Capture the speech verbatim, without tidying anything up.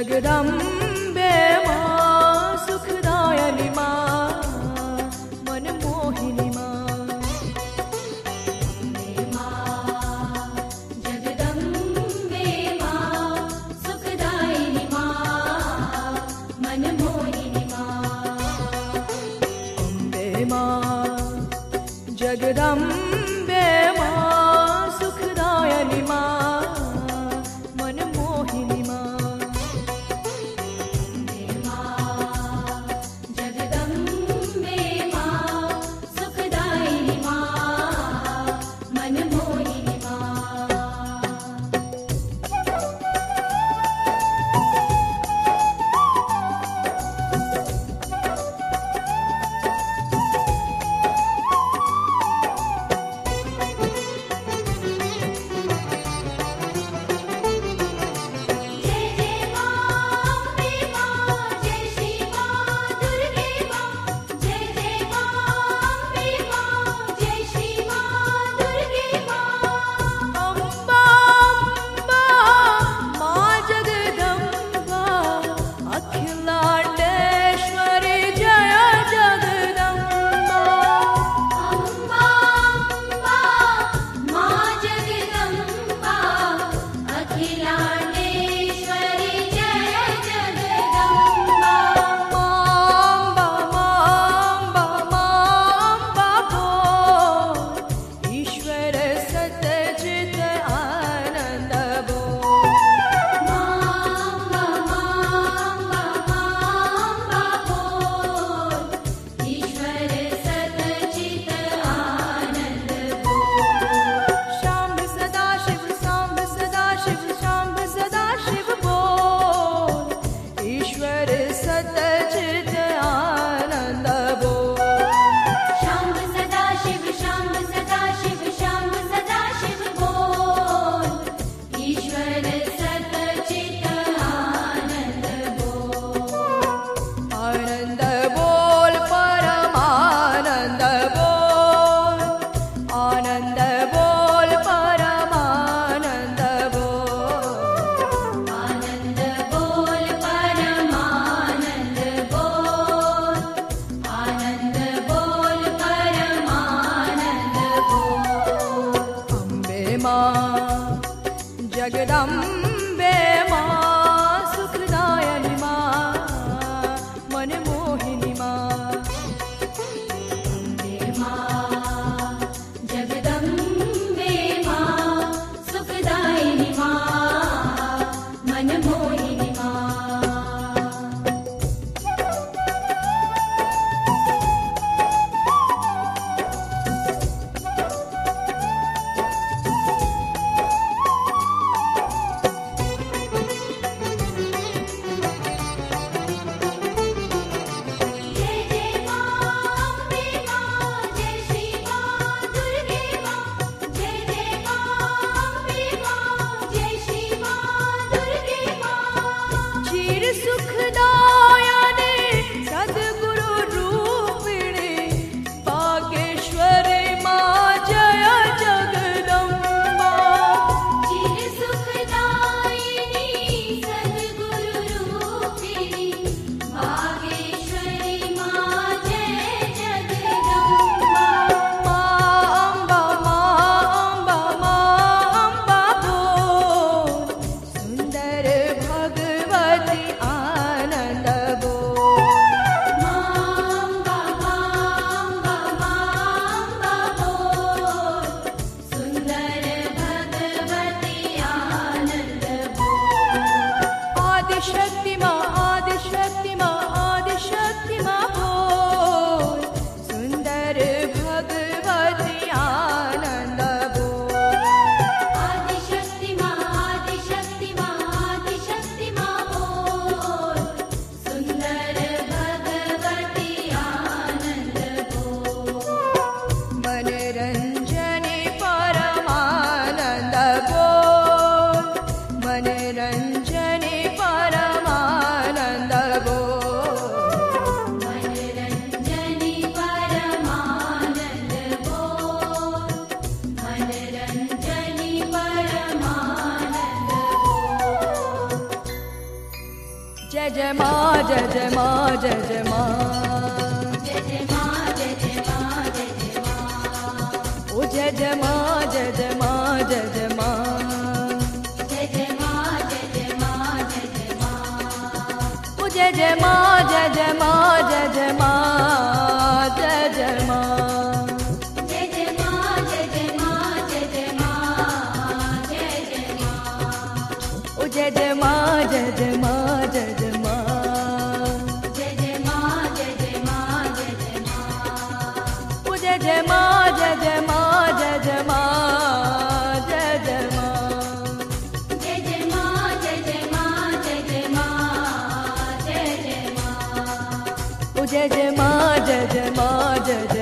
जगदम्बे माँ सुखदायिनी माँ मनमोहिनी माँ जगदम्बे माँ सुखदायिनी माँ मनमोहिनी माँ अम्बे माँ जगदम्बे माँ सुखदायिनी माँ मनमोहिनी माँ जगदम्बे माँ सुखदायिनी माँ मनमोहिनी माँ जगदम्बे माँ सुखदायिनी माँ मनमोहिनी माँ मनरंजनी परमा जय माँ जय जय माँ जय जय माँ जय जय माँ जय जय माँ जय जय माँ ओ जय जय माँ जय जय माँ जय जय माँ जय जय माँ जय जय माँ जय जय माँ ओ जय जय माँ जय जय माँ जय जय माँ जय जय माँ जय जय माँ जय जय माँ जय जय माँ जय जय माँ ओ जय जय माँ जय जय माँ जय जय माँ जय जय माँ जय जय माँ जय जय माँ ओ जय जय माँ जय जय माँ जय जय माँ जय जय माँ जय जय माँ जय जय माँ जय जय माँ जय जय माँ ओ जय जय माँ जय जय माँ जय जय